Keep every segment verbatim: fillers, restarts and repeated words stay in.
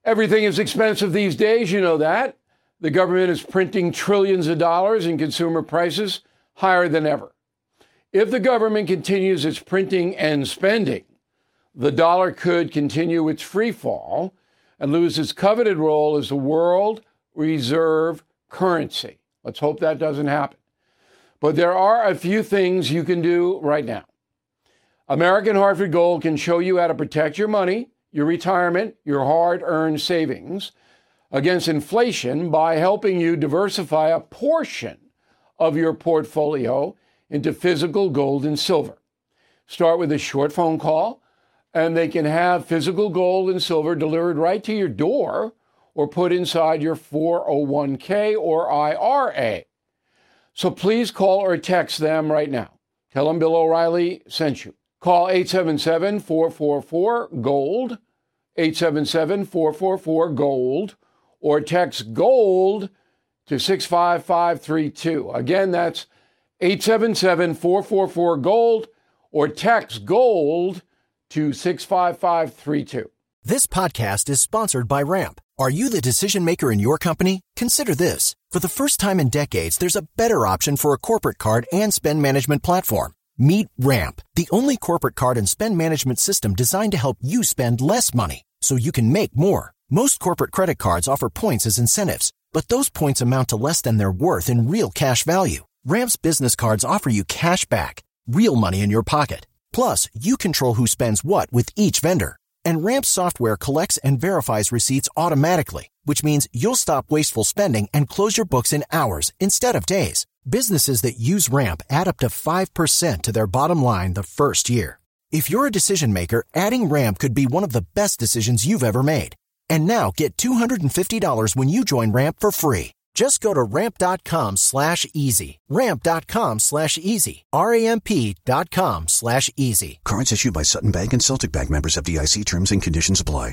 Everything is expensive these days, you know that. The government is printing trillions of dollars and consumer prices higher than ever. If the government continues its printing and spending, the dollar could continue its free fall and lose its coveted role as the world reserve currency. Let's hope that doesn't happen. But there are a few things you can do right now. American Hartford Gold can show you how to protect your money, your retirement, your hard-earned savings against inflation by helping you diversify a portion of your portfolio into physical gold and silver. Start with a short phone call, and they can have physical gold and silver delivered right to your door or put inside your four oh one k or I R A. So please call or text them right now. Tell them Bill O'Reilly sent you. Call eight seven seven, four four four, GOLD, eight seven seven, four four four, GOLD, or text GOLD to six five five three two. Again, that's eight seven seven, four four four, GOLD, or text GOLD to six five five three two. This podcast is sponsored by Ramp. Are you the decision maker in your company? Consider this. For the first time in decades, there's a better option for a corporate card and spend management platform. Meet Ramp, the only corporate card and spend management system designed to help you spend less money so you can make more. Most corporate credit cards offer points as incentives, but those points amount to less than their worth in real cash value. Ramp's business cards offer you cash back, real money in your pocket. Plus, you control who spends what with each vendor. And Ramp's software collects and verifies receipts automatically, which means you'll stop wasteful spending and close your books in hours instead of days. Businesses that use Ramp add up to five percent to their bottom line the first year. If you're a decision maker, adding Ramp could be one of the best decisions you've ever made. And now get two hundred fifty dollars when you join Ramp for free. Just go to ramp.com slash easy. Ramp.com slash easy. R-A-M-P dot com slash easy. Cards issued by Sutton Bank and Celtic Bank, members of F D I C. Terms and conditions apply.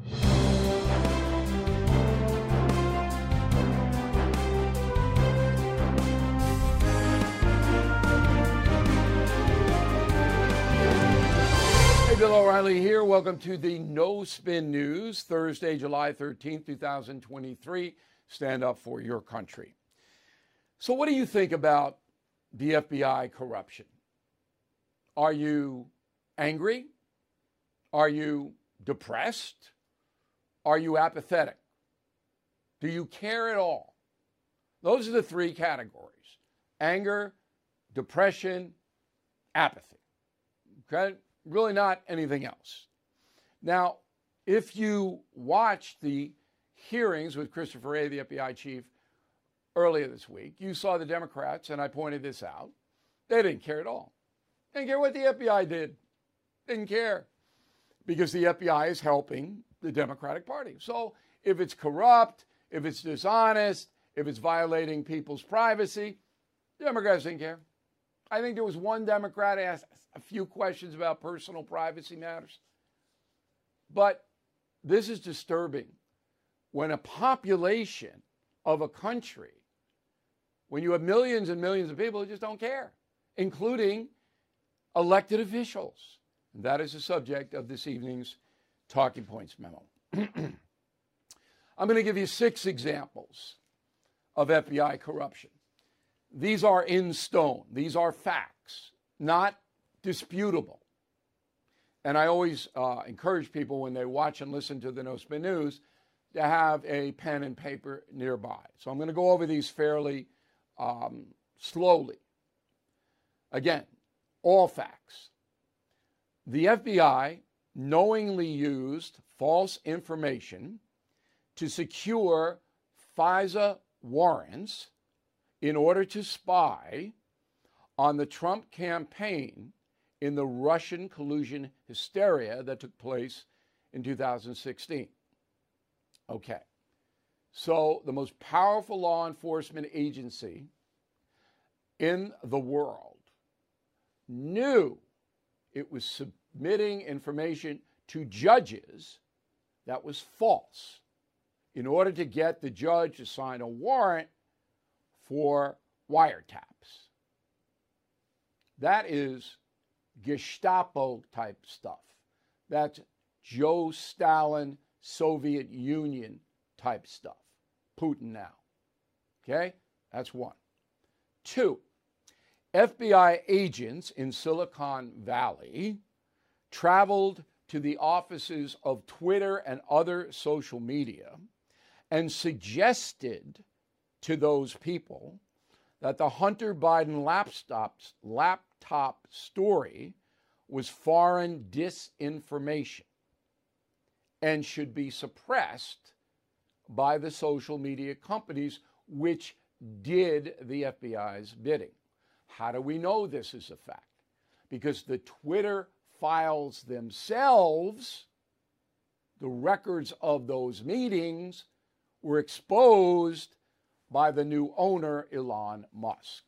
Hey, Bill O'Reilly here. Welcome to the No Spin News, Thursday, July thirteenth, twenty twenty-three. Stand up for your country. So what do you think about the F B I corruption? Are you angry? Are you depressed? Are you apathetic? Do you care at all? Those are the three categories: anger, depression, apathy. Okay? Really not anything else. Now, if you watch the hearings with Christopher Wray, the F B I chief, earlier this week, you saw the Democrats, and I pointed this out, they didn't care at all. They didn't care what the F B I did. Didn't care. Because the F B I is helping the Democratic Party. So if it's corrupt, if it's dishonest, if it's violating people's privacy, Democrats didn't care. I think there was one Democrat asked a few questions about personal privacy matters. But this is disturbing. When a population of a country, when you have millions and millions of people who just don't care, including elected officials. And that is the subject of this evening's Talking Points memo. I'm going to give you six examples of F B I corruption. These are in stone. These are facts, not disputable. And I always uh, encourage people when they watch and listen to the No Spin News to have a pen and paper nearby. So I'm going to go over these fairly um, slowly. Again, all facts. The F B I knowingly used false information to secure FISA warrants in order to spy on the Trump campaign in the Russian collusion hysteria that took place in two thousand sixteen. Okay, so the most powerful law enforcement agency in the world knew it was submitting information to judges that was false in order to get the judge to sign a warrant for wiretaps. That is Gestapo type stuff. That's Joe Stalin Soviet Union type stuff. Putin now. Okay? That's one. Two, F B I agents in Silicon Valley traveled to the offices of Twitter and other social media and suggested to those people that the Hunter Biden laptop, laptop story was foreign disinformation and should be suppressed by the social media companies, which did the F B I's bidding. How do we know this is a fact? Because the Twitter files themselves, the records of those meetings, were exposed by the new owner, Elon Musk.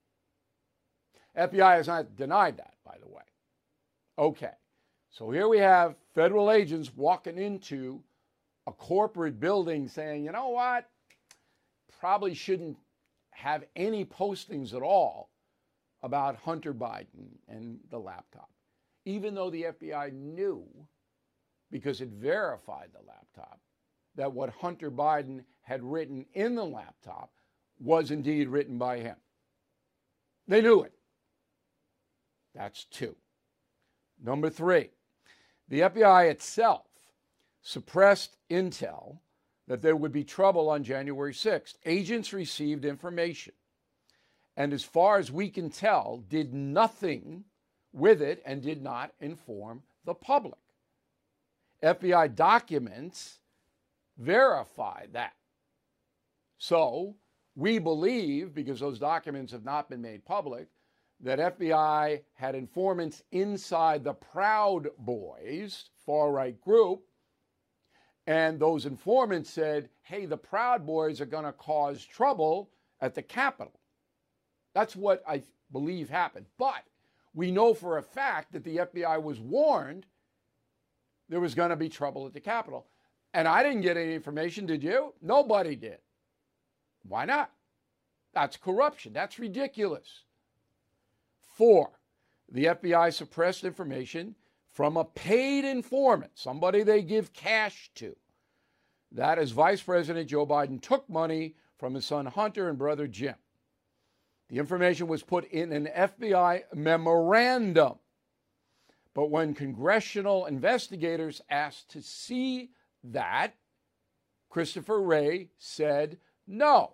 F B I has not denied that, by the way. Okay, so here we have federal agents walking into a corporate building saying, you know what, probably shouldn't have any postings at all about Hunter Biden and the laptop, even though the F B I knew, because it verified the laptop, that what Hunter Biden had written in the laptop was indeed written by him. They knew it. That's two. Number three, the F B I itself suppressed intel that there would be trouble on January sixth. Agents received information, and as far as we can tell, did nothing with it and did not inform the public. F B I documents verify that. So we believe, because those documents have not been made public, that F B I had informants inside the Proud Boys, far-right group, and those informants said, hey, the Proud Boys are going to cause trouble at the Capitol. That's what I believe happened. But we know for a fact that the F B I was warned there was going to be trouble at the Capitol. And I didn't get any information, did you? Nobody did. Why not? That's corruption. That's ridiculous. Four, the F B I suppressed information from a paid informant, somebody they give cash to. That is, Vice President Joe Biden took money from his son Hunter and brother Jim. The information was put in an F B I memorandum. But when congressional investigators asked to see that, Christopher Wray said no,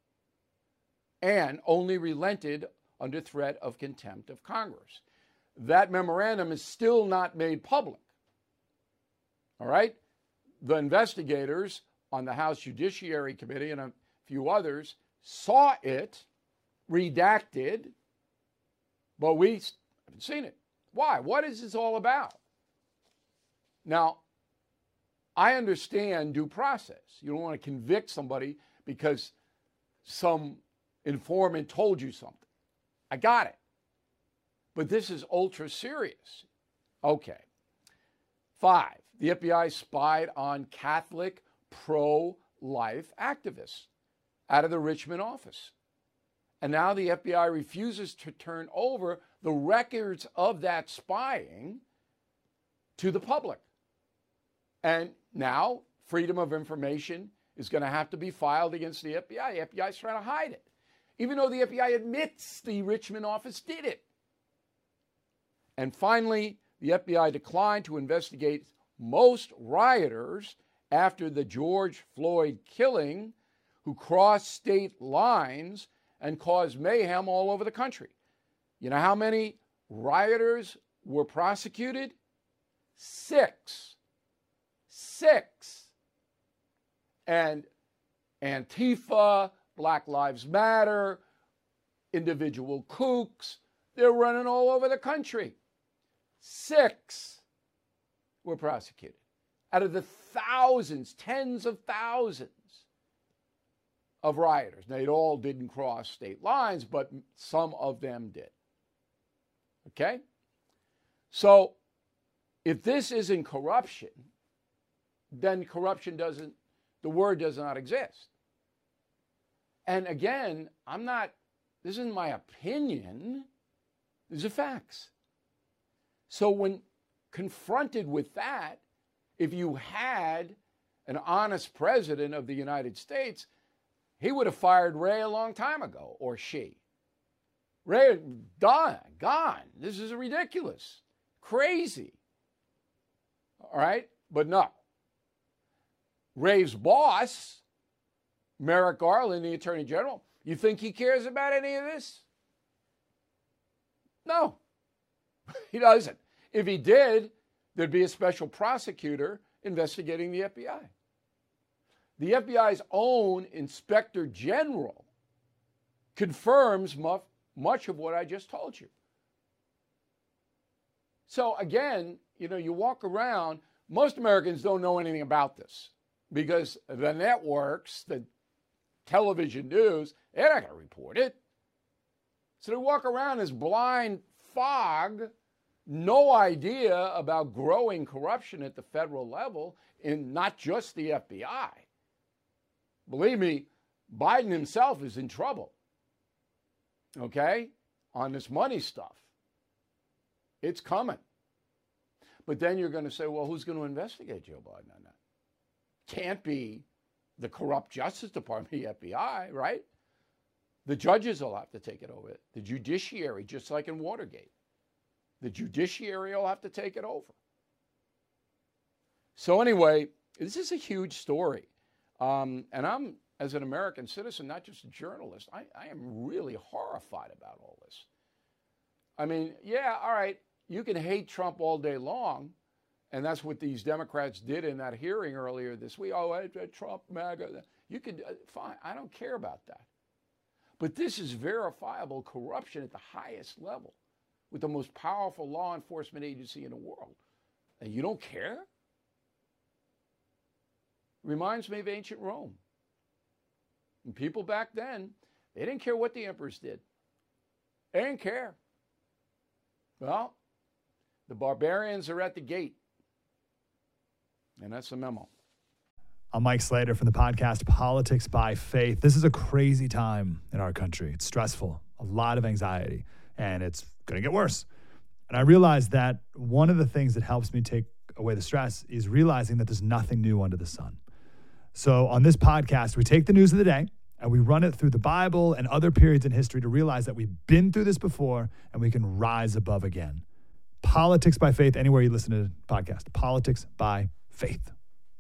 and only relented under threat of contempt of Congress. That memorandum is still not made public. All right? The investigators on the House Judiciary Committee and a few others saw it redacted, but we haven't seen it. Why? What is this all about? Now, I understand due process. You don't want to convict somebody because some informant told you something. I got it. But this is ultra serious. Okay. Five, the F B I spied on Catholic pro-life activists out of the Richmond office. And now the F B I refuses to turn over the records of that spying to the public. And now freedom of information is going to have to be filed against the F B I. The F B I is trying to hide it, even though the F B I admits the Richmond office did it. And finally, the F B I declined to investigate most rioters after the George Floyd killing who crossed state lines and caused mayhem all over the country. You know how many rioters were prosecuted? Six. Six. And Antifa, Black Lives Matter, individual kooks, they're running all over the country. Six were prosecuted out of the thousands, tens of thousands of rioters. Now, they all didn't cross state lines, but some of them did. Okay? So, if this isn't corruption, then corruption doesn't, the word does not exist. And again, I'm not, this isn't my opinion, these are facts. So when confronted with that, if you had an honest president of the United States, he would have fired Wray a long time ago, or she. Wray, done, gone. This is ridiculous, crazy. All right? But no. Wray's boss, Merrick Garland, the Attorney General, you think he cares about any of this? No, he doesn't. If he did, there'd be a special prosecutor investigating the F B I. The F B I's own Inspector General confirms much, much of what I just told you. So again, you know, you walk around, most Americans don't know anything about this because the networks, the television news, they're not going to report it. So they walk around as blind fog, no idea about growing corruption at the federal level in not just the F B I. Believe me, Biden himself is in trouble, okay, on this money stuff. It's coming. But then you're going to say, well, who's going to investigate Joe Biden on that? Can't be the corrupt Justice Department, the F B I, right? The judges will have to take it over. The judiciary, just like in Watergate. The judiciary will have to take it over. So anyway, this is a huge story. Um, and I'm, as an American citizen, not just a journalist, I, I am really horrified about all this. I mean, yeah, all right, you can hate Trump all day long, and that's what these Democrats did in that hearing earlier this week. Oh, I, I, Trump, MAGA. You could, uh, fine, I don't care about that. But this is verifiable corruption at the highest level with the most powerful law enforcement agency in the world. And you don't care? Reminds me of ancient Rome. And people back then, they didn't care what the emperors did. They didn't care. Well, the barbarians are at the gate. And that's the memo. I'm Mike Slater from the podcast Politics by Faith. This is a crazy time in our country. It's stressful, a lot of anxiety, and it's going to get worse. And I realized that one of the things that helps me take away the stress is realizing that there's nothing new under the sun. So on this podcast, we take the news of the day and we run it through the Bible and other periods in history to realize that we've been through this before and we can rise above again. Politics by Faith, anywhere you listen to the podcast. Politics by Faith.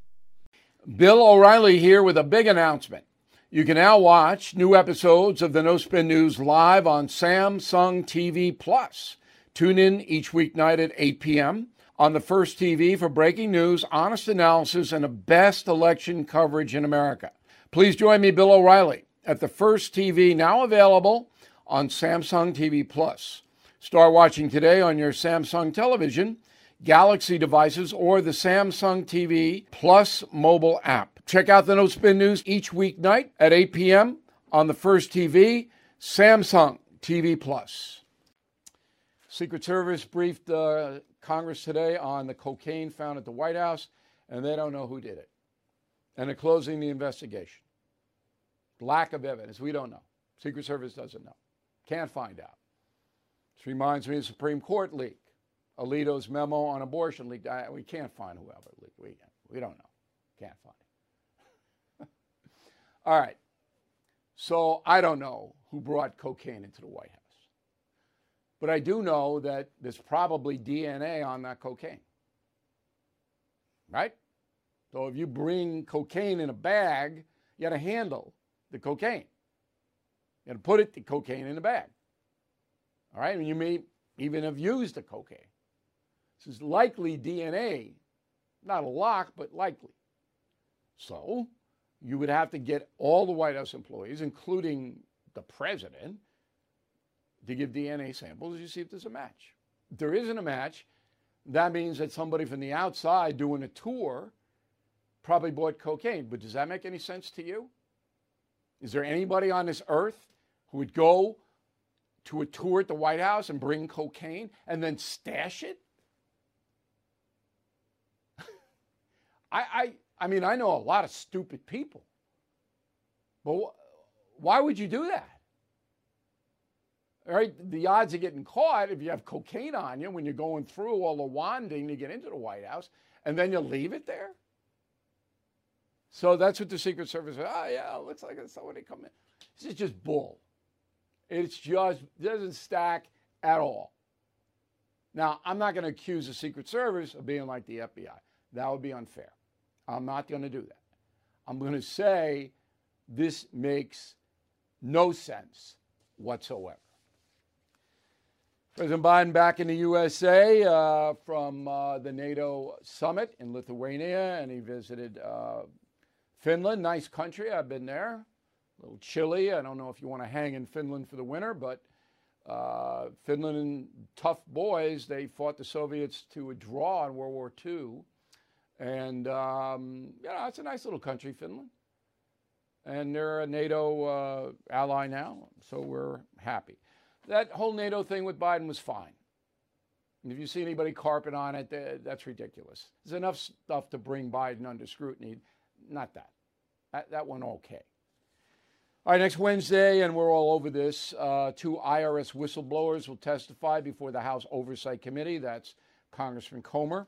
Bill O'Reilly here with a big announcement. You can now watch new episodes of the No Spin News live on Samsung T V Plus. Tune in each weeknight at eight p.m. on the First T V for breaking news, honest analysis, and the best election coverage in America. Please join me, Bill O'Reilly, at the First T V, now available on Samsung T V Plus. Start watching today on your Samsung television, Galaxy devices, or the Samsung T V Plus mobile app. Check out the No Spin News each weeknight at eight p.m. on the First T V, Samsung T V Plus. Secret Service briefed uh, Congress today on the cocaine found at the White House, and they don't know who did it. And they're closing the investigation. Lack of evidence. We don't know. Secret Service doesn't know. Can't find out. This reminds me of the Supreme Court leak. Alito's memo on abortion leak. We can't find whoever leaked. We, we don't know. Can't find it. All right. So I don't know who brought cocaine into the White House. But I do know that there's probably D N A on that cocaine. Right? So if you bring cocaine in a bag, you got to handle the cocaine. You got to put it, the cocaine in the bag. All right? And you may even have used the cocaine. This is likely D N A, not a lock, but likely. So you would have to get all the White House employees, including the president, to give D N A samples to see if there's a match. If there isn't a match, that means that somebody from the outside doing a tour probably bought cocaine. But does that make any sense to you? Is there anybody on this earth who would go to a tour at the White House and bring cocaine and then stash it? I, I, I mean, I know a lot of stupid people, but wh- why would you do that? All right, the odds of getting caught if you have cocaine on you when you're going through all the wanding to get into the White House, and then you leave it there? So that's what the Secret Service said. Oh, yeah, it looks like it's somebody coming. This is just bull. It's just, doesn't stack at all. Now, I'm not going to accuse the Secret Service of being like the F B I. That would be unfair. I'm not going to do that. I'm going to say this makes no sense whatsoever. President Biden back in the U S A uh, from uh, the NATO summit in Lithuania, and he visited uh, Finland. Nice country. I've been there. A little chilly. I don't know if you want to hang in Finland for the winter, but uh, Finland and tough boys, they fought the Soviets to a draw in World War Two. And, um, you know, it's a nice little country, Finland. And they're a NATO uh, ally now, so we're happy. That whole NATO thing with Biden was fine. And if you see anybody carpet on it, that's ridiculous. There's enough stuff to bring Biden under scrutiny. Not that. That, that went okay. All right, next Wednesday, and we're all over this, uh, two I R S whistleblowers will testify before the House Oversight Committee. That's Congressman Comer.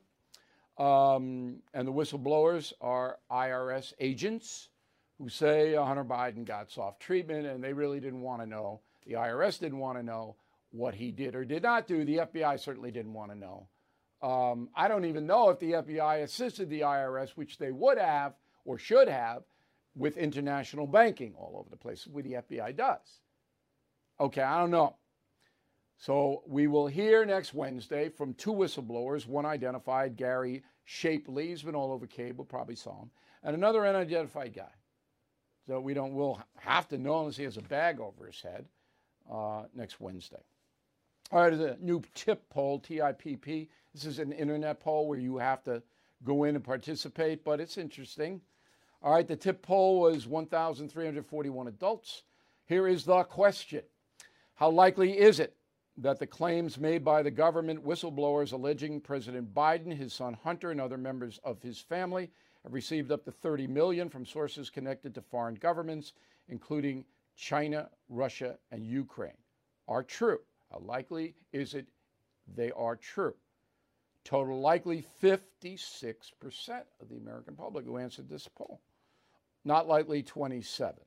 Um, and the whistleblowers are I R S agents who say Hunter Biden got soft treatment, and they really didn't want to know. The I R S didn't want to know what he did or did not do. The F B I certainly didn't want to know. Um, I don't even know if the F B I assisted the I R S, which they would have or should have, with international banking all over the place, where the F B I does. Okay, I don't know. So we will hear next Wednesday from two whistleblowers, one identified, Gary Shapley, he's been all over cable, probably saw him, and another unidentified guy. So we don't, we'll have to know unless he has a bag over his head uh, next Wednesday. All right, the new TIP poll, T I P P. This is an internet poll where you have to go in and participate, but it's interesting. All right, the TIP poll was one thousand three hundred forty-one adults. Here is the question. How likely is it that the claims made by the government whistleblowers alleging President Biden, his son Hunter, and other members of his family have received up to thirty million dollars from sources connected to foreign governments, including China, Russia, and Ukraine, are true? How likely is it they are true? Total likely, fifty-six percent of the American public who answered this poll. Not likely, twenty-seven.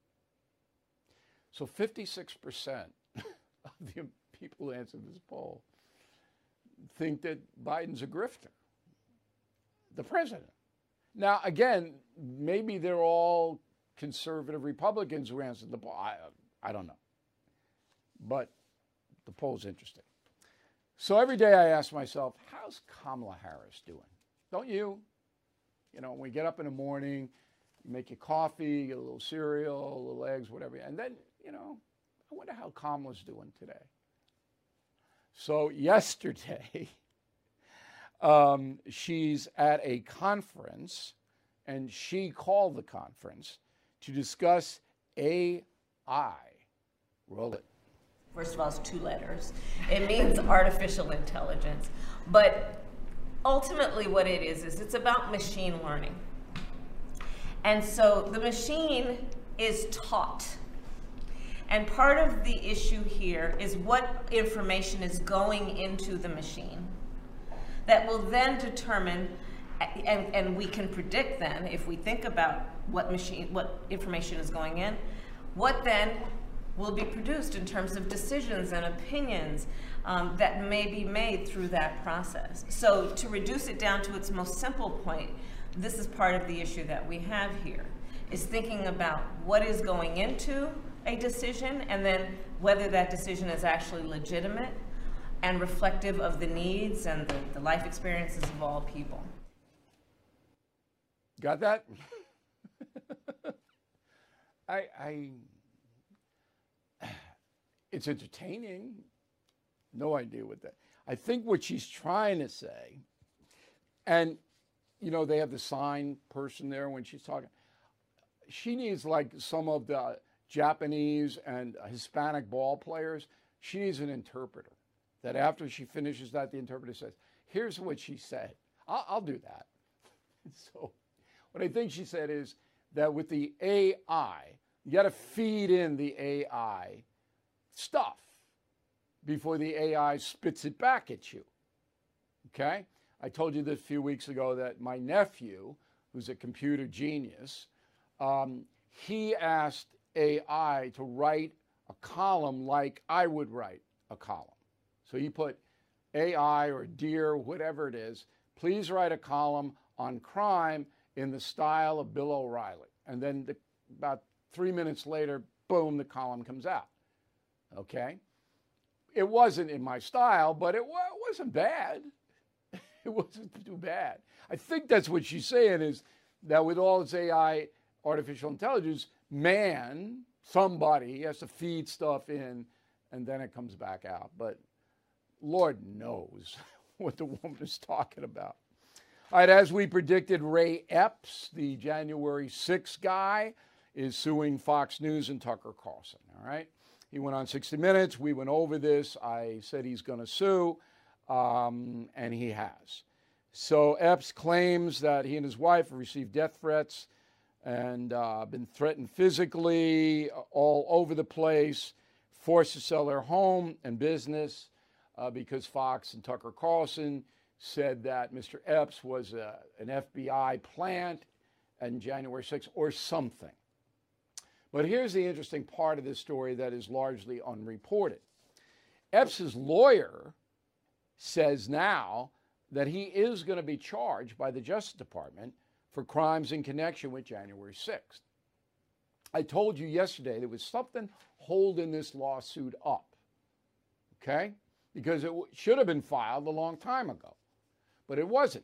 So fifty-six percent of the people who answered this poll think that Biden's a grifter, the president. Now, again, maybe they're all conservative Republicans who answered the poll. I, I don't know. But the poll's interesting. So every day I ask myself, how's Kamala Harris doing? Don't you? You know, when we get up in the morning, you make your coffee, get a little cereal, a little eggs, whatever. And then, you know, I wonder how Kamala's doing today. So yesterday, um, she's at a conference, and she called the conference to discuss A I. Roll it. First of all, it's two letters. It means artificial intelligence. But ultimately what it is, is it's about machine learning. And so the machine is taught. And part of the issue here is what information is going into the machine that will then determine, and, and we can predict then, if we think about what machine, what information is going in, what then will be produced in terms of decisions and opinions um, that may be made through that process. So to reduce it down to its most simple point, this is part of the issue that we have here, is thinking about what is going into a decision and then whether that decision is actually legitimate and reflective of the needs and the, the life experiences of all people. Got that? I, I, it's entertaining. No idea what that. I think what she's trying to say, and you know, they have the sign person there when she's talking. She needs, like some of the Japanese and Hispanic ball players, she needs an interpreter. That after she finishes that, the interpreter says, here's what she said. I'll, I'll do that. So what I think she said is that with the A I, you got to feed in the A I stuff before the A I spits it back at you. Okay? I told you this a few weeks ago that my nephew, who's a computer genius, um, he asked A I to write a column like I would write a column. So he put A I or Dear, whatever it is, please write a column on crime in the style of Bill O'Reilly. And then the, about three minutes later, boom, the column comes out. Okay? It wasn't in my style, but it wa- wasn't bad. It wasn't too bad. I think that's what she's saying, is that with all this A I, artificial intelligence, man, somebody has to feed stuff in, and then it comes back out. But Lord knows what the woman is talking about. All right, as we predicted, Ray Epps, the January sixth guy, is suing Fox News and Tucker Carlson. All right? He went on sixty minutes. We went over this. I said he's going to sue, um, and he has. So Epps claims that he and his wife have received death threats and uh, been threatened physically all over the place, forced to sell their home and business uh, because Fox and Tucker Carlson said that Mister Epps was a, an F B I plant on January sixth or something. But here's the interesting part of this story that is largely unreported. Epps's lawyer says now that he is going to be charged by the Justice Department for crimes in connection with January sixth. I told you yesterday there was something holding this lawsuit up, okay? Because it w- should have been filed a long time ago, but it wasn't.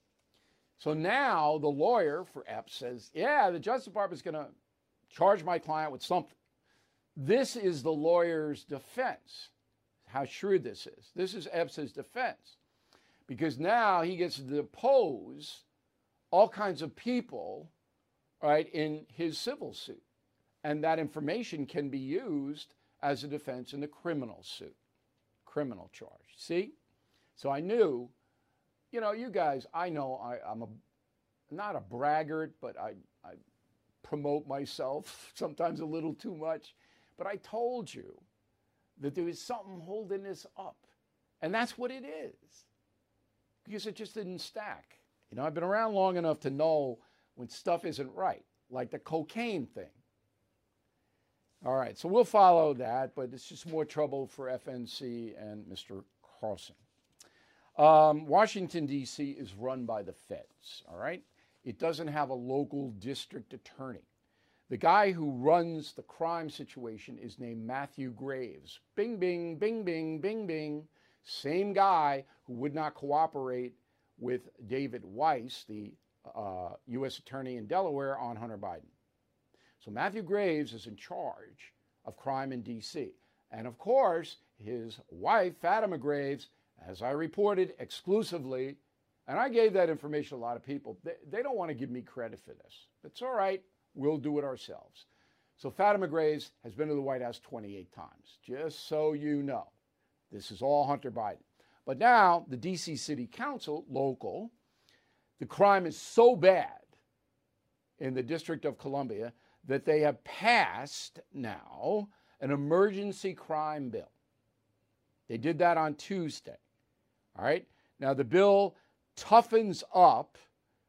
So now the lawyer for Epps says, yeah, the Justice Department is going to charge my client with something. This is the lawyer's defense. How shrewd this is. This is Epps's defense. Because now he gets to depose all kinds of people, right, in his civil suit. And that information can be used as a defense in the criminal suit, criminal charge. See? So I knew, you know, you guys, I know I, I'm a not a braggart, but I, I promote myself sometimes a little too much. But I told you that there was something holding this up. And that's what it is. Because it just didn't stack. You know, I've been around long enough to know when stuff isn't right, like the cocaine thing. All right, so we'll follow that, but it's just more trouble for F N C and Mister Carlson. Um, Washington, D C is run by the feds, all right? It doesn't have a local district attorney. The guy who runs the crime situation is named Matthew Graves. Bing, bing, bing, bing, bing, bing. Same guy who would not cooperate with David Weiss, the uh, U S attorney in Delaware, on Hunter Biden. So Matthew Graves is in charge of crime in D C. And of course, his wife, Fatima Graves, as I reported exclusively, and I gave that information to a lot of people, they, they don't want to give me credit for this. It's all right, we'll do it ourselves. So Fatima Graves has been to the White House twenty-eight times, just so you know. This is all Hunter Biden. But now, the D C City Council, local, the crime is so bad in the District of Columbia that they have passed now an emergency crime bill. They did that on Tuesday. All right? Now, the bill toughens up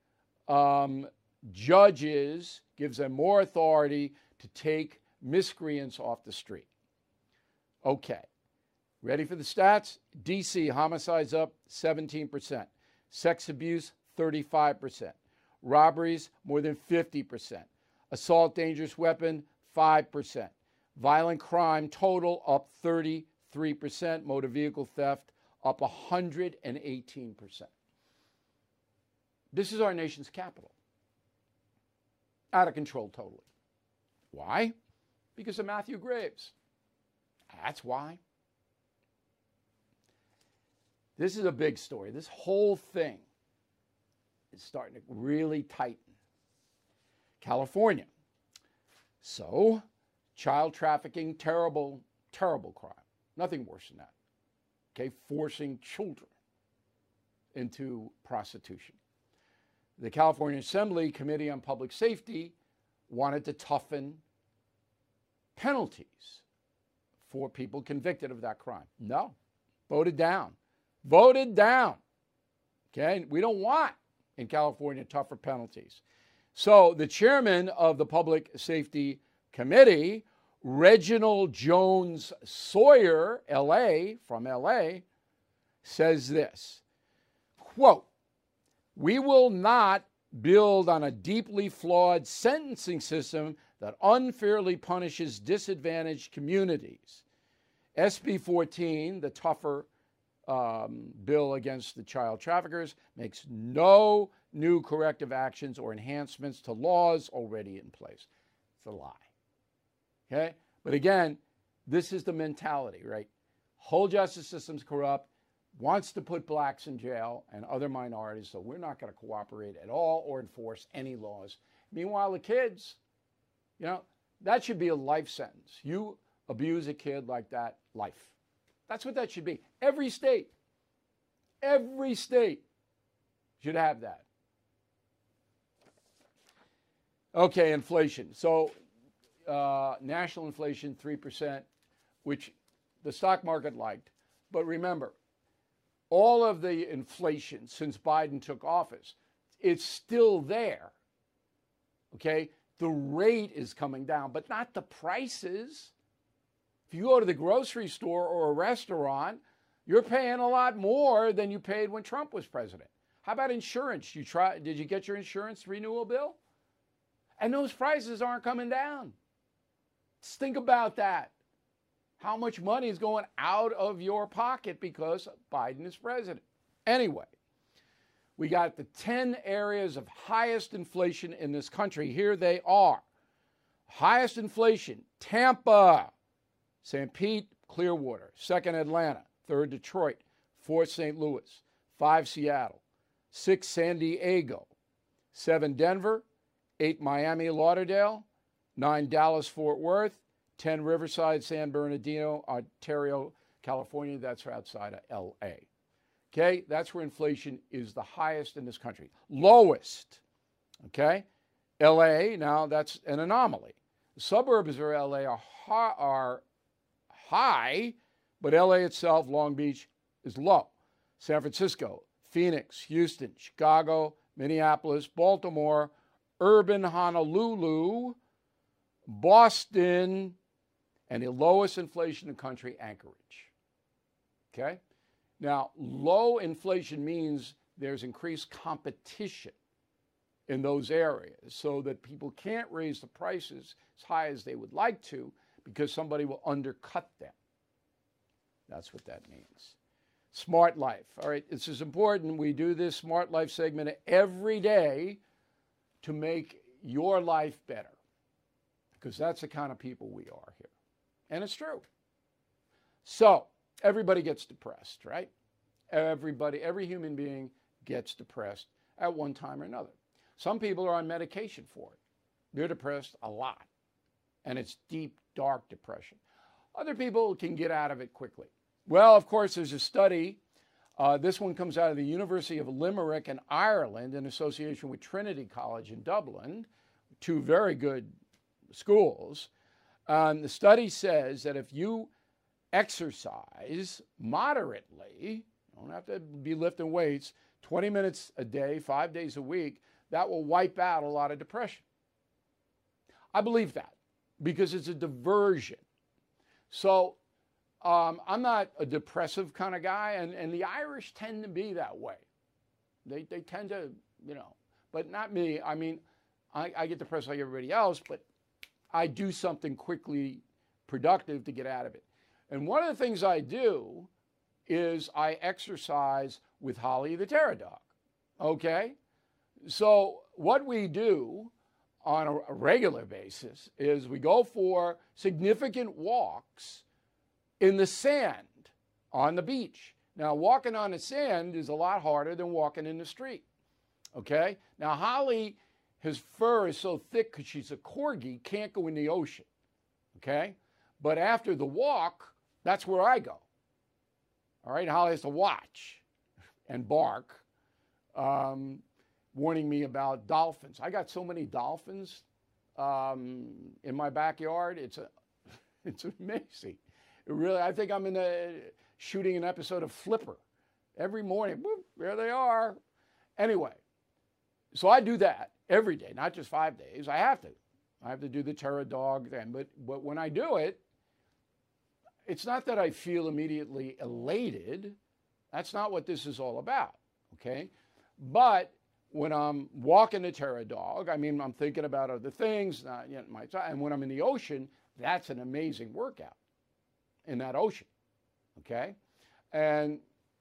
um, judges, gives them more authority to take miscreants off the street. Okay. Ready for the stats? D C homicides up seventeen percent. Sex abuse, thirty-five percent. Robberies, more than fifty percent. Assault, dangerous weapon, five percent. Violent crime total up thirty-three percent. Motor vehicle theft up one hundred eighteen percent. This is our nation's capital. Out of control totally. Why? Because of Matthew Graves. That's why. This is a big story. This whole thing is starting to really tighten. California. So, child trafficking, terrible, terrible crime. Nothing worse than that. Okay, forcing children into prostitution. The California Assembly Committee on Public Safety wanted to toughen penalties for people convicted of that crime. No, voted down. Voted down. Okay, we don't want in California tougher penalties. So the chairman of the Public Safety Committee, Reginald Jones Sawyer, L A, from L A, says this, quote, "We will not build on a deeply flawed sentencing system that unfairly punishes disadvantaged communities. S B fourteen, the tougher um, bill against the child traffickers, makes no new corrective actions or enhancements to laws already in place." It's a lie. Okay? But again, this is the mentality, right? Whole justice system's corrupt, wants to put blacks in jail and other minorities, so we're not going to cooperate at all or enforce any laws. Meanwhile, the kids, you know, that should be a life sentence. You abuse a kid like that, life. That's what that should be. Every state, every state should have that. Okay, inflation. So uh, national inflation, three percent, which the stock market liked. But remember, all of the inflation since Biden took office, it's still there. Okay? The rate is coming down, but not the prices. If you go to the grocery store or a restaurant, you're paying a lot more than you paid when Trump was president. How about insurance? You try, did you get your insurance renewal bill? And those prices aren't coming down. Just think about that. How much money is going out of your pocket because Biden is president? Anyway, we got the ten areas of highest inflation in this country. Here they are. Highest inflation, Tampa, Saint Pete, Clearwater. Second, Atlanta. Third, Detroit. Fourth, Saint Louis. Five, Seattle. Six, San Diego. Seven, Denver. Eight, Miami, Lauderdale. Nine, Dallas, Fort Worth. ten, Riverside, San Bernardino, Ontario, California. That's outside of L A. Okay, that's where inflation is the highest in this country. Lowest, okay, L A, now that's an anomaly. The suburbs of L A are high, are high, but L A itself, Long Beach, is low. San Francisco, Phoenix, Houston, Chicago, Minneapolis, Baltimore, urban Honolulu, Boston, and the lowest inflation in the country, Anchorage. Okay? Now, low inflation means there's increased competition in those areas so that people can't raise the prices as high as they would like to because somebody will undercut them. That's what that means. Smart Life. All right, this is important. We do this Smart Life segment every day to make your life better because that's the kind of people we are here. And it's true. So, everybody gets depressed, right? Everybody, every human being gets depressed at one time or another. Some people are on medication for it. They're depressed a lot. And it's deep, dark depression. Other people can get out of it quickly. Well, of course, there's a study. Uh, this one comes out of the University of Limerick in Ireland in association with Trinity College in Dublin, two very good schools. Um, the study says that if you exercise moderately, you don't have to be lifting weights, twenty minutes a day, five days a week, that will wipe out a lot of depression. I believe that because it's a diversion. So um, I'm not a depressive kind of guy, and, and the Irish tend to be that way. They, they tend to, you know, but not me. I mean, I, I get depressed like everybody else, but I do something quickly productive to get out of it. And one of the things I do is I exercise with Holly the Terror Dog. Okay? So what we do on a, a regular basis is we go for significant walks in the sand on the beach. Now, walking on the sand is a lot harder than walking in the street. Okay? Now, Holly, his fur is so thick because she's a corgi, can't go in the ocean. Okay? But after the walk, that's where I go. All right? Holly has to watch and bark, um, warning me about dolphins. I got so many dolphins um, in my backyard. It's a, it's amazing. It really, I think I'm in a, shooting an episode of Flipper. Every morning, whoop, there they are. Anyway, so I do that every day, not just five days. I have to. I have to do the Terra Dog thing. But, but when I do it, it's not that I feel immediately elated. That's not what this is all about, okay? But when I'm walking the Terra Dog, I mean, I'm thinking about other things, not, you know, my, and when I'm in the ocean, that's an amazing workout in that ocean, okay? And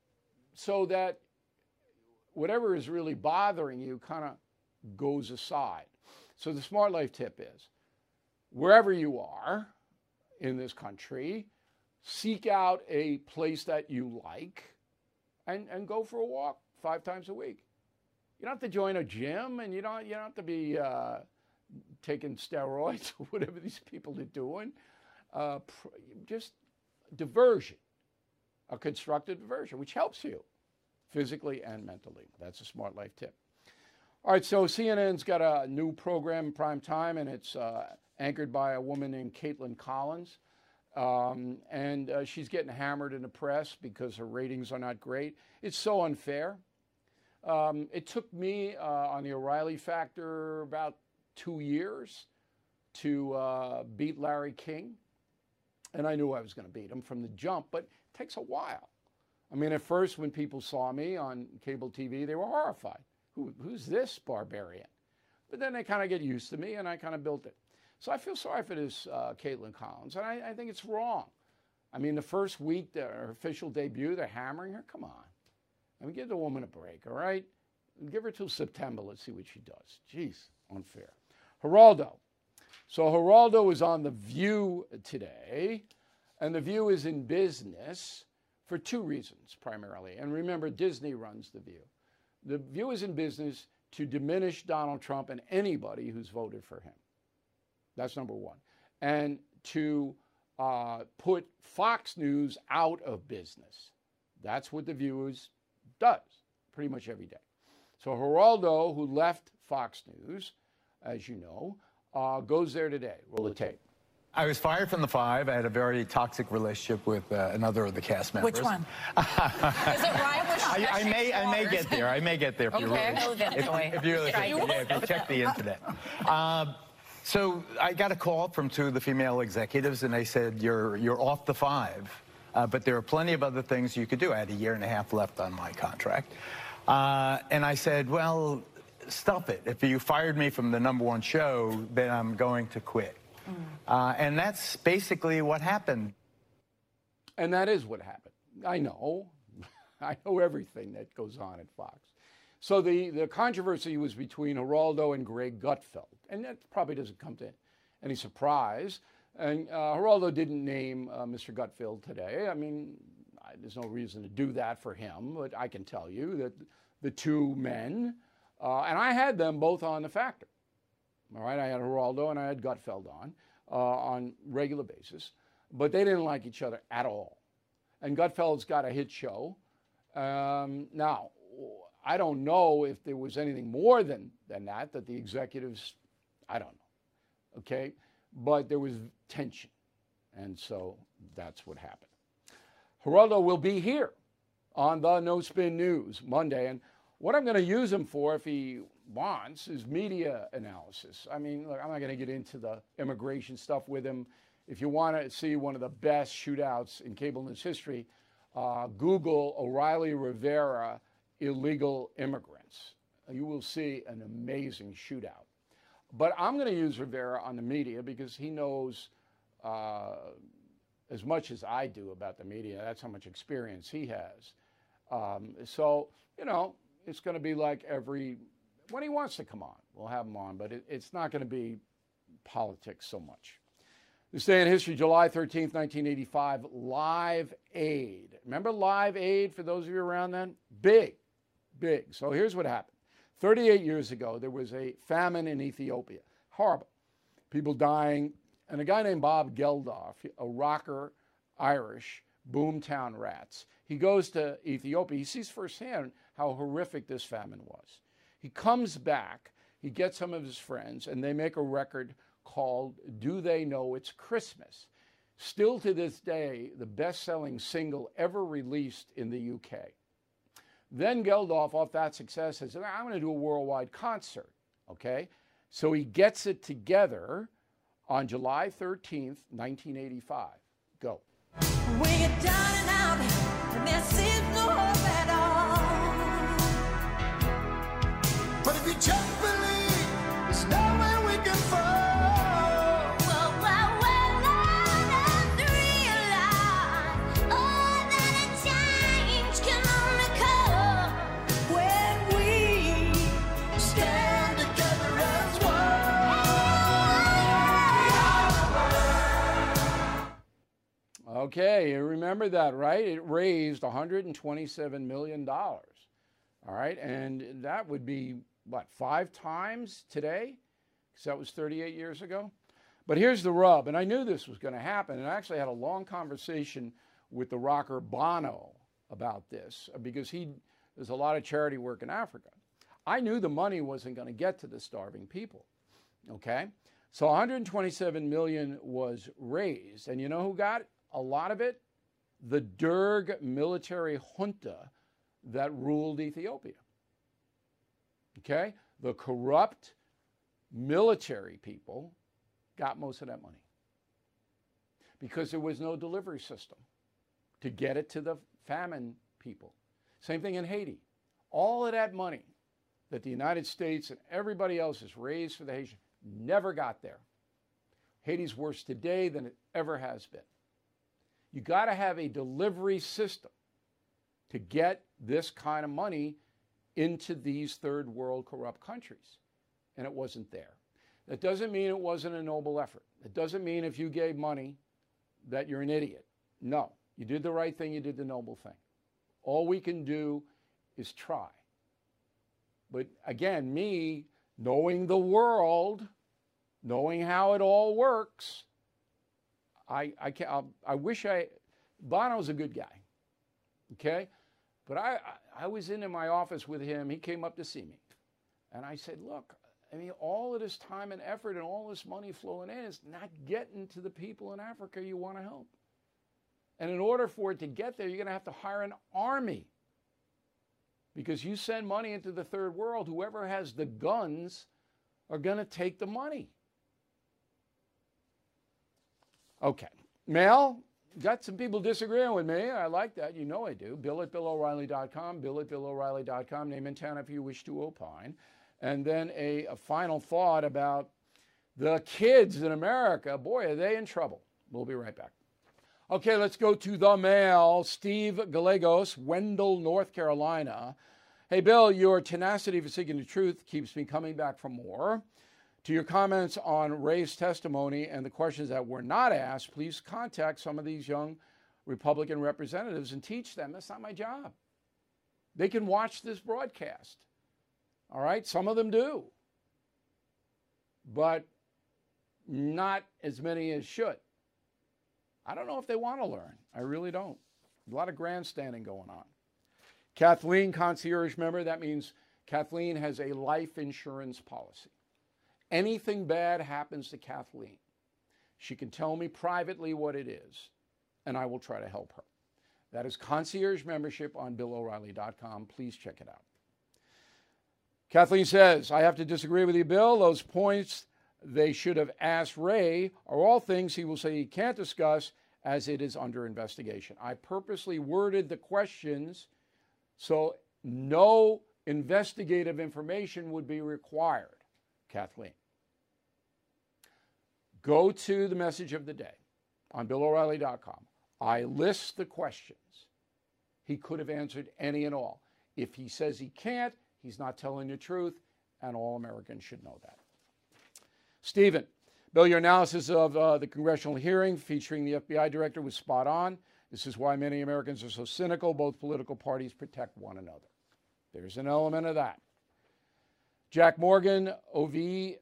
so that whatever is really bothering you kind of goes aside. So the Smart Life tip is, wherever you are in this country, seek out a place that you like and, and go for a walk five times a week. You don't have to join a gym, and you don't, you don't have to be uh, taking steroids or whatever these people are doing. Uh, pr- just diversion, a constructive diversion, which helps you physically and mentally. That's a Smart Life tip. All right, so C N N's got a new program in prime time, and it's uh, anchored by a woman named Caitlin Collins. Um, and uh, she's getting hammered in the press because her ratings are not great. It's so unfair. Um, it took me uh, on the O'Reilly Factor about two years to uh, beat Larry King. And I knew I was going to beat him from the jump, but it takes a while. I mean, at first, when people saw me on cable T V, they were horrified. Who, who's this barbarian? But then they kind of get used to me, and I kind of built it. So I feel sorry for this uh, Caitlin Collins, and I, I think it's wrong. I mean, the first week, the, her official debut, they're hammering her. Come on. I mean, give the woman a break, all right? Give her till September. Let's see what she does. Jeez, unfair. Geraldo. So Geraldo is on The View today, and The View is in business for two reasons, primarily. And remember, Disney runs The View. The View is in business to diminish Donald Trump and anybody who's voted for him. That's number one. And to uh, put Fox News out of business. That's what The View is, does pretty much every day. So Geraldo, who left Fox News, as you know, uh, goes there today. Roll the tape. I was fired from the Five. I had a very toxic relationship with uh, another of the cast members. Which one? Is it Ryan with I, I may, I may get there. I may get there. If okay. you really, know them, if, if you really think, yeah, if you check the internet. Uh, so I got a call from two of the female executives, and they said, "You're you're off the Five, uh, but there are plenty of other things you could do." I had a year and a half left on my contract, uh, and I said, "Well, stuff it. If you fired me from the number one show, then I'm going to quit." Mm. Uh, and that's basically what happened. And that is what happened. I know. I know everything that goes on at Fox. So the, the controversy was between Geraldo and Greg Gutfeld. And that probably doesn't come to any surprise. And uh, Geraldo didn't name uh, Mister Gutfeld today. I mean, I, there's no reason to do that for him. But I can tell you that the two men, uh, and I had them both on The Factor. All right, I had Geraldo and I had Gutfeld on uh, on regular basis, but they didn't like each other at all. And Gutfeld's got a hit show. Um, now, I don't know if there was anything more than, than that, that the executives, I don't know, okay? But there was tension, and so that's what happened. Geraldo will be here on the No Spin News Monday, and what I'm going to use him for, if he wants, is media analysis. I mean, look, I'm not going to get into the immigration stuff with him. If you want to see one of the best shootouts in cable news history, uh, Google O'Reilly Rivera illegal immigrants. You will see an amazing shootout. But I'm going to use Rivera on the media because he knows uh, as much as I do about the media. That's how much experience he has. Um, so, you know, it's going to be like every, when he wants to come on, we'll have him on, but it, it's not going to be politics so much. This day in history, July thirteenth, nineteen eighty-five, Live Aid. Remember Live Aid, for those of you around then? Big, big. So here's what happened. thirty-eight years ago, there was a famine in Ethiopia. Horrible. People dying. And a guy named Bob Geldof, a rocker, Irish, Boomtown Rats, he goes to Ethiopia. He sees firsthand how horrific this famine was. He comes back, he gets some of his friends, and they make a record called Do They Know It's Christmas? Still to this day, the best-selling single ever released in the U K. Then Geldof, off that success, says, I'm going to do a worldwide concert, okay? So he gets it together on July thirteenth, nineteen eighty-five. Go. We get down and out, and there seems no hope at all. But if you just believe, there's nowhere we can fall. Well, well, well, let us realize, oh, that a change can only come when we stand together as one. Okay, you remember that, right? It raised one hundred twenty-seven million dollars. All right, and that would be, what, five times today? Because that was thirty-eight years ago. But here's the rub, and I knew this was going to happen, and I actually had a long conversation with the rocker Bono about this, because he does a lot of charity work in Africa. I knew the money wasn't going to get to the starving people, okay? So one hundred twenty-seven million dollars was raised, and you know who got a lot of it? The Derg military junta that ruled Ethiopia. Okay? The corrupt military people got most of that money because there was no delivery system to get it to the famine people. Same thing in Haiti. All of that money that the United States and everybody else has raised for the Haitians never got there. Haiti's worse today than it ever has been. You got to have a delivery system to get this kind of money into these third world corrupt countries. And it wasn't there. That doesn't mean it wasn't a noble effort. It doesn't mean if you gave money that you're an idiot. No, you did the right thing, you did the noble thing. All we can do is try. But again, me knowing the world, knowing how it all works, I I can I'll, I wish I Bono's a good guy. Okay? But I, I, I was in my office with him. He came up to see me. And I said, look, I mean, all of this time and effort and all this money flowing in is not getting to the people in Africa you want to help. And in order for it to get there, you're going to have to hire an army. Because you send money into the third world, whoever has the guns are going to take the money. Okay. Mel, got some people disagreeing with me. I like that. You know I do. Bill at Bill O'Reilly dot com. Bill at Bill O'Reilly dot com. Name and town if you wish to opine. And then a, a final thought about the kids in America. Boy, are they in trouble. We'll be right back. Okay, let's go to the mail. Steve Gallegos, Wendell, North Carolina. Hey, Bill, your tenacity for seeking the truth keeps me coming back for more. To your comments on Ray's testimony and the questions that were not asked, please contact some of these young Republican representatives and teach them. That's not my job. They can watch this broadcast. All right? Some of them do. But not as many as should. I don't know if they want to learn. I really don't. A lot of grandstanding going on. Kathleen, concierge member, that means Kathleen has a life insurance policy. Anything bad happens to Kathleen, she can tell me privately what it is, and I will try to help her. That is concierge membership on Bill O'Reilly dot com. Please check it out. Kathleen says, I have to disagree with you, Bill. Those points they should have asked Ray are all things he will say he can't discuss as it is under investigation. I purposely worded the questions so no investigative information would be required. Kathleen. Go to the message of the day on Bill O'Reilly dot com. I list the questions. He could have answered any and all. If he says he can't, he's not telling the truth, and all Americans should know that. Stephen, Bill, your analysis of uh, the congressional hearing featuring the F B I director was spot on. This is why many Americans are so cynical. Both political parties protect one another. There's an element of that. Jack Morgan, Oviedo,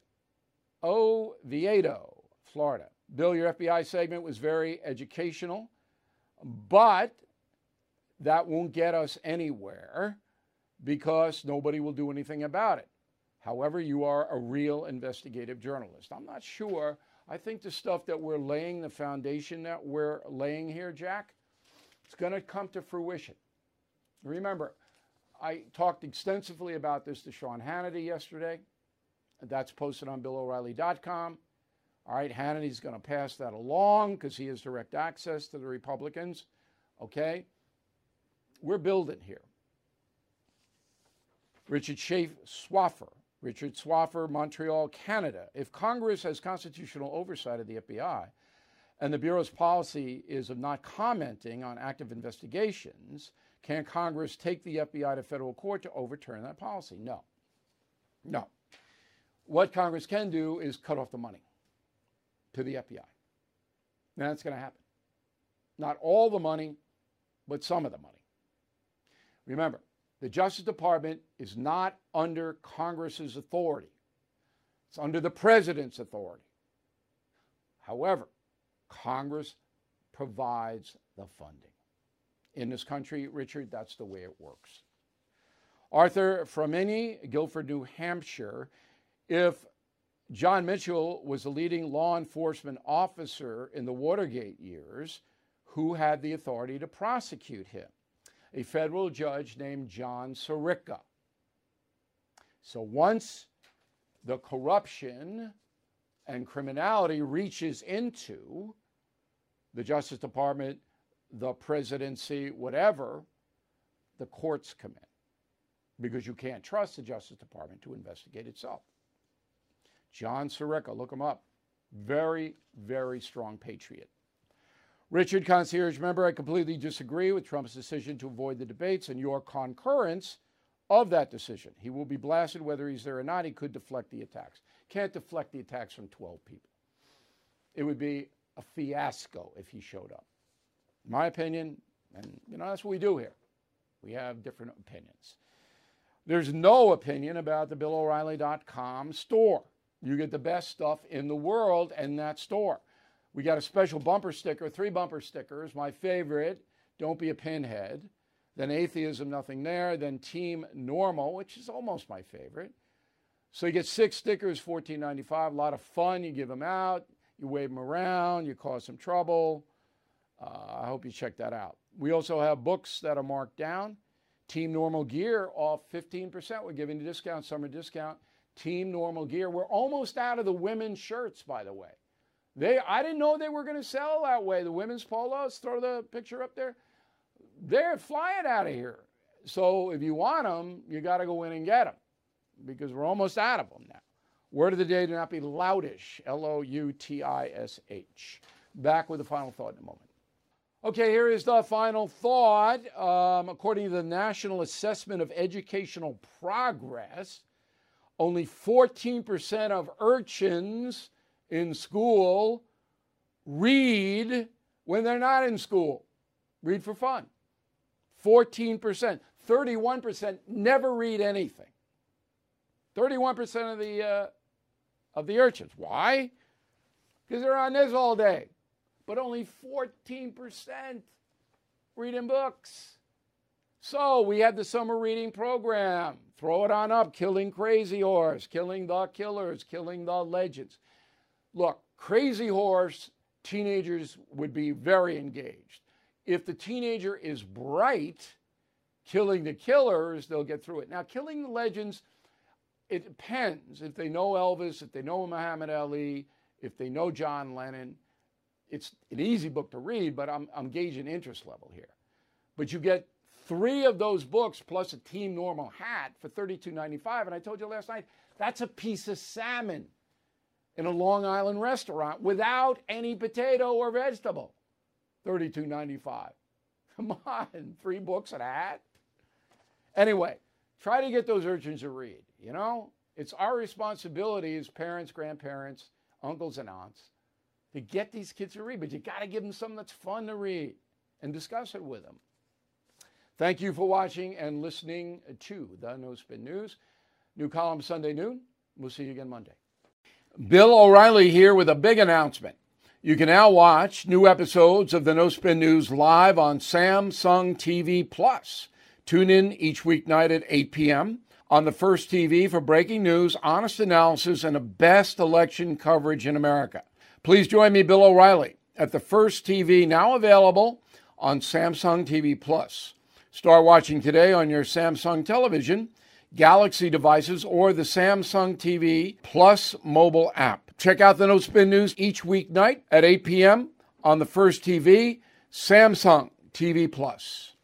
Florida. Bill, your F B I segment was very educational, but that won't get us anywhere because nobody will do anything about it. However, you are a real investigative journalist. I'm not sure. I think the stuff that we're laying, the foundation that we're laying here, Jack, it's going to come to fruition. Remember, I talked extensively about this to Sean Hannity yesterday. That's posted on Bill O'Reilly dot com. All right, Hannity's going to pass that along because he has direct access to the Republicans. Okay? We're building here. Richard Swaffer. Richard Swaffer, Montreal, Canada. If Congress has constitutional oversight of the F B I and the Bureau's policy is of not commenting on active investigations, can Congress take the F B I to federal court to overturn that policy? No. No. What Congress can do is cut off the money to the F B I. And that's going to happen. Not all the money, but some of the money. Remember, the Justice Department is not under Congress's authority. It's under the President's authority. However, Congress provides the funding. In this country, Richard, that's the way it works. Arthur Framini, Guilford, New Hampshire. If John Mitchell was the leading law enforcement officer in the Watergate years, who had the authority to prosecute him? A federal judge named John Sirica. So once the corruption and criminality reaches into the Justice Department, the presidency, whatever, the courts come in because you can't trust the Justice Department to investigate itself. John Sirica, look him up. Very, very strong patriot. Richard, concierge member, I completely disagree with Trump's decision to avoid the debates and your concurrence of that decision. He will be blasted whether he's there or not. He could deflect the attacks. Can't deflect the attacks from twelve people. It would be a fiasco if he showed up. My opinion, and you know, that's what we do here. We have different opinions. There's no opinion about the Bill O'Reilly dot com store. You get the best stuff in the world in that store. We got a special bumper sticker, three bumper stickers. My favorite, Don't Be a Pinhead. Then Atheism, Nothing There. Then Team Normal, which is almost my favorite. So you get six stickers, fourteen ninety-five. A lot of fun. You give them out. You wave them around. You cause some trouble. Uh, I hope you check that out. We also have books that are marked down. Team Normal Gear off fifteen percent. We're giving a discount, summer discount. Team Normal Gear. We're almost out of the women's shirts, by the way. They, I didn't know they were going to sell that way. The women's polos, throw the picture up there. They're flying out of here. So if you want them, you got to go in and get them because we're almost out of them now. Word of the day, do not be loutish. L O U T I S H. Back with the final thought in a moment. Okay, here is the final thought. Um, according to the National Assessment of Educational Progress, only fourteen percent of urchins in school read when they're not in school. Read for fun. fourteen percent. thirty-one percent never read anything. thirty-one percent of the uh, of the urchins. Why? Because they're on this all day. But only fourteen percent reading books. So we had the summer reading program. Throw it on up. Killing Crazy Horse. Killing the Killers. Killing the Legends. Look, Crazy Horse, teenagers would be very engaged. If the teenager is bright, Killing the Killers, they'll get through it. Now, Killing the Legends, it depends. If they know Elvis, if they know Muhammad Ali, if they know John Lennon, it's an easy book to read, but I'm, I'm gauging interest level here. But you get three of those books plus a Team Normal hat for thirty-two ninety-five. And I told you last night, that's a piece of salmon in a Long Island restaurant without any potato or vegetable. thirty-two ninety-five. Come on, three books and a hat. Anyway, try to get those urchins to read. You know, it's our responsibility as parents, grandparents, uncles, and aunts to get these kids to read. But you got to give them something that's fun to read and discuss it with them. Thank you for watching and listening to the No Spin News. New column Sunday noon. We'll see you again Monday. Bill O'Reilly here with a big announcement. You can now watch new episodes of the No Spin News live on Samsung T V Plus. Tune in each weeknight at eight p.m. on the First T V for breaking news, honest analysis, and the best election coverage in America. Please join me, Bill O'Reilly, at the First T V, now available on Samsung T V Plus. Start watching today on your Samsung television, Galaxy devices, or the Samsung T V Plus mobile app. Check out the No Spin News each weeknight at eight p.m. on the First T V, Samsung T V Plus.